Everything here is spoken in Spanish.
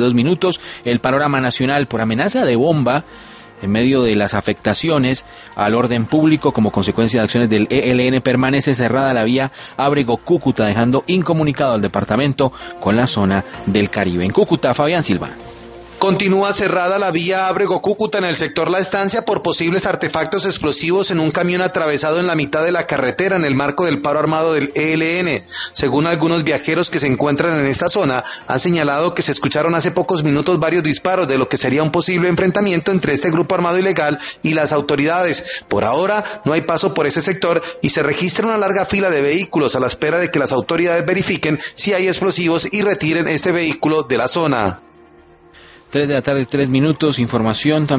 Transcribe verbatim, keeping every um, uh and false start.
dos minutos. El panorama nacional por amenaza de bomba en medio de las afectaciones al orden público como consecuencia de acciones del E L N, permanece cerrada la vía Ábrego-Cúcuta, dejando incomunicado al departamento con la zona del Caribe. En Cúcuta, Fabián Silva. Continúa cerrada la vía Ábrego-Cúcuta en el sector La Estancia por posibles artefactos explosivos en un camión atravesado en la mitad de la carretera en el marco del paro armado del E L N. Según algunos viajeros que se encuentran en esta zona, han señalado que se escucharon hace pocos minutos varios disparos de lo que sería un posible enfrentamiento entre este grupo armado ilegal y las autoridades. Por ahora no hay paso por ese sector y se registra una larga fila de vehículos a la espera de que las autoridades verifiquen si hay explosivos y retiren este vehículo de la zona. Tres de la tarde, tres minutos, información también.